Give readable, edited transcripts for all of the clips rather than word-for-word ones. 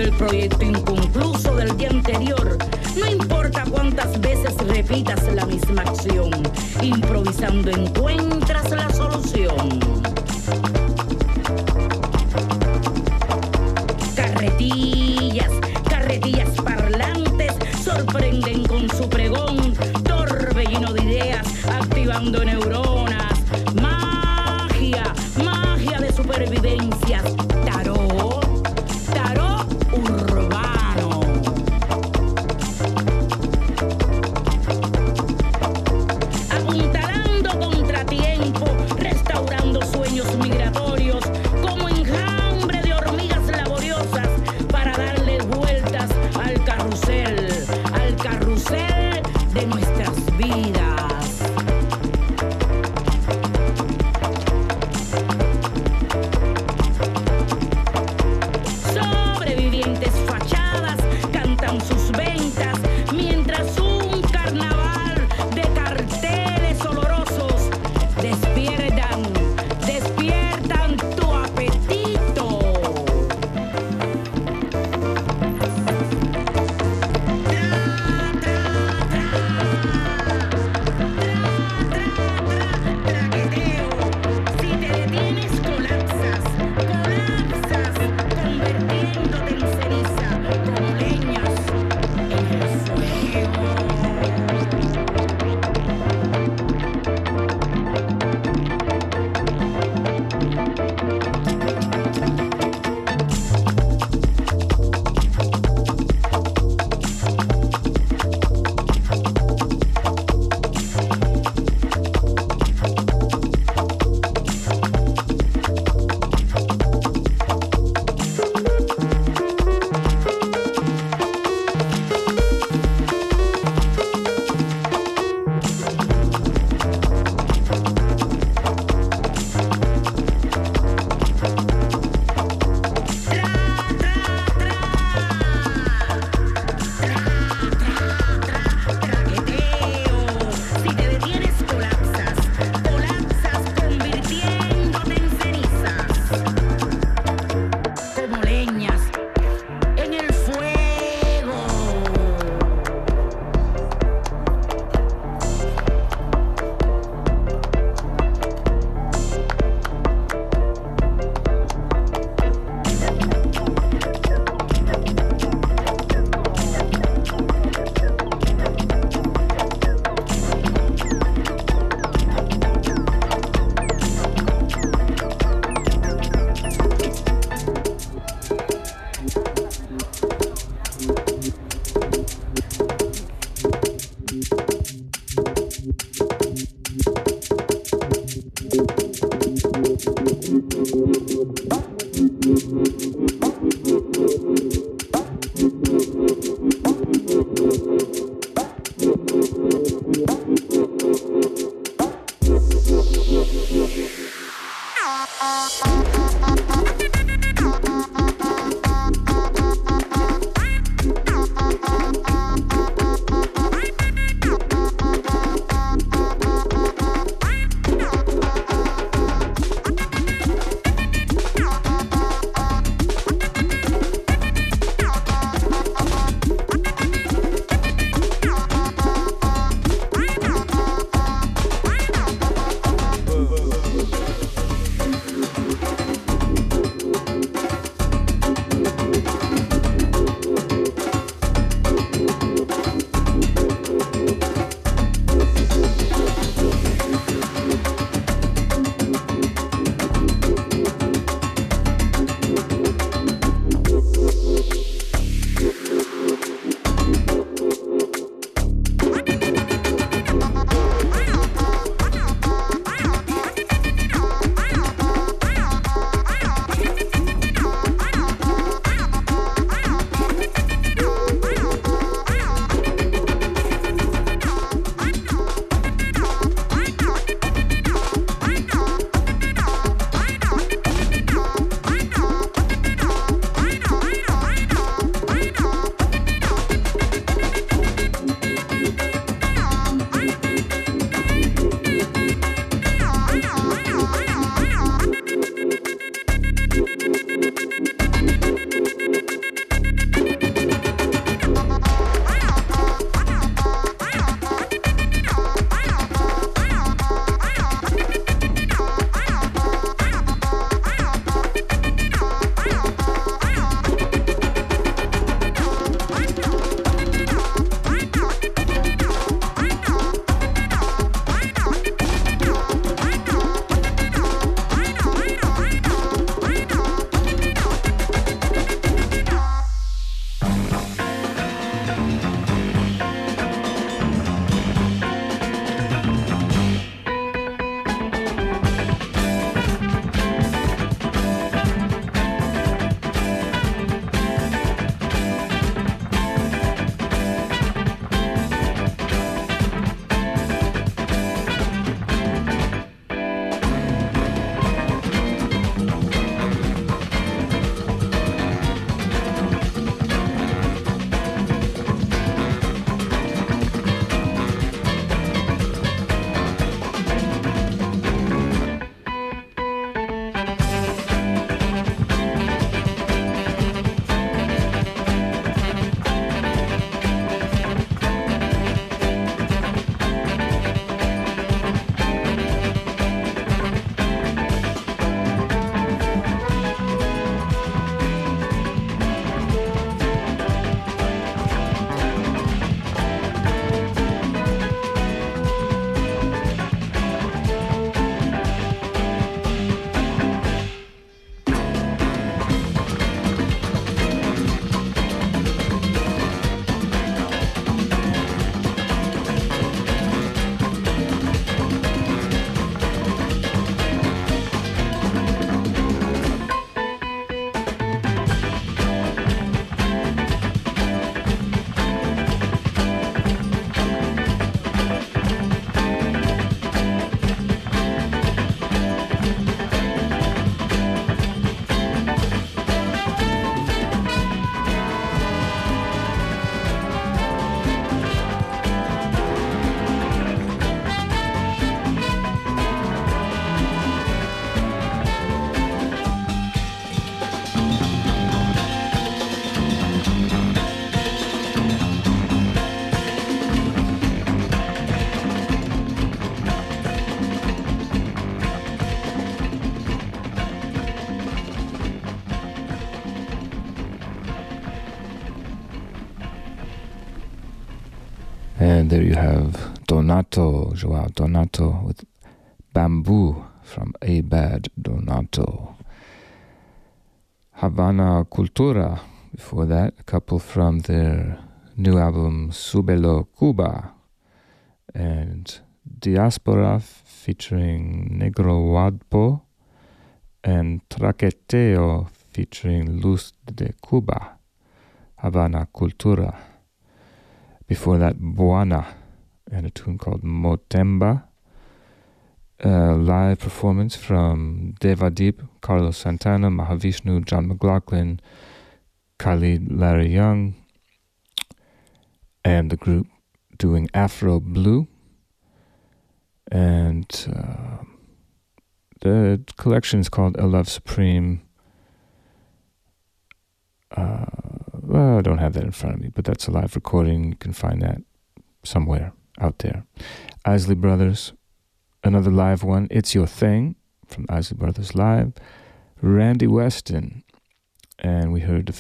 el proyecto inconcluso del día anterior. No importa cuántas veces repitas la misma acción, improvisando encuentras la solución. Carretillas, carretillas parlantes sorprenden con su pregón, torbellino de ideas activando neuronas. Magia, magia de supervivencia. Tarot, tarot urbano. Apuntalando contratiempo, restaurando sueños migratorios, como enjambre de hormigas laboriosas para darle vueltas al carrusel de nuestras vidas. Sobrevivientes fachadas cantan sus ventas mientras un carnaval de carteles olorosos despiertan tu apetito. Traqueteo. Si te detienes, colapsas, convirtiéndote en ceniza, como leñas en el fuego. Traqueteo. Si te detienes, colapsas, convirtiéndote en cenizas, como leñas en el fuego. And there you have Donato, Joao Donato, with Bamboo from Abad Donato. Havana Cultura, before that, a couple from their new album Súbelo Cuba, and Diaspora featuring Negro Wadpo, and Traqueteo featuring Luz de Cuba, Havana Cultura. Before that, Buana, and a tune called Motemba. Live performance from Devadeep, Carlos Santana, Mahavishnu, John McLaughlin, Khalid Larry Young, and the group doing Afro Blue. And the collection is called A Love Supreme. Well, I don't have that in front of me, but that's a live recording. You can find that somewhere out there. Isley Brothers, another live one, It's Your Thing, from Isley Brothers Live. Randy Weston, and we heard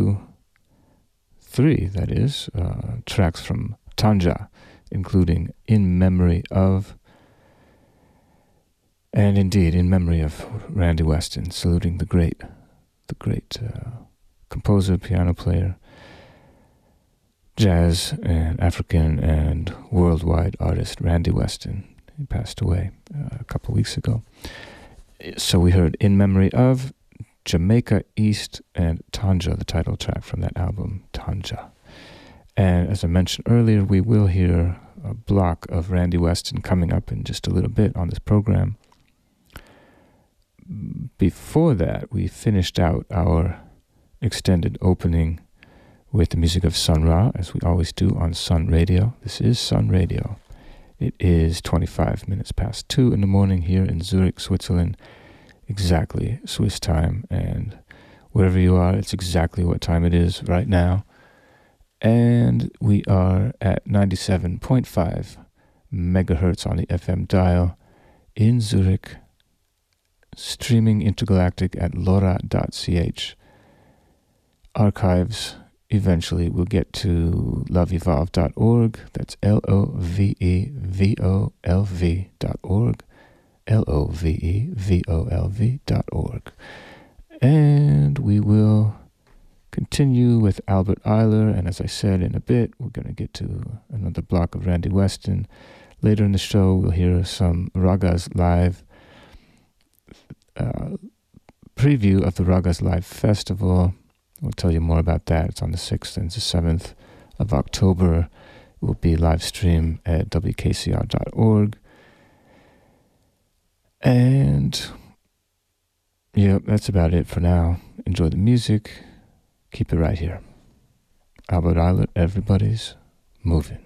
three, that is, tracks from Tanja, including In Memory Of, and indeed, in memory of Randy Weston, saluting the great composer, piano player, jazz and African and worldwide artist Randy Weston. He passed away a couple weeks ago. So we heard In Memory Of, Jamaica East, and Tanja, the title track from that album, Tanja. And as I mentioned earlier, we will hear a block of Randy Weston coming up in just a little bit on this program. Before that, we finished out our extended opening with the music of Sun Ra, as we always do on Sun Radio. This is Sun Radio. It is 25 minutes past 2 in the morning here in Zurich, Switzerland. Exactly Swiss time, and wherever you are, it's exactly what time it is right now. And we are at 97.5 megahertz on the FM dial in Zurich, streaming intergalactic at lora.ch. Archives eventually will get to loveevolve.org. That's LOVEVOLV.org. LOVEVOLV.org. And we will continue with Albert Eiler, and as I said, in a bit, we're going to get to another block of Randy Weston. Later in the show, we'll hear some Ragas Live preview of the Ragas Live Festival. We'll tell you more about that. It's on the 6th and the 7th of October. It will be live stream at wkcr.org. And yeah, that's about it for now. Enjoy the music. Keep it right here. Albert Eiler, everybody's moving.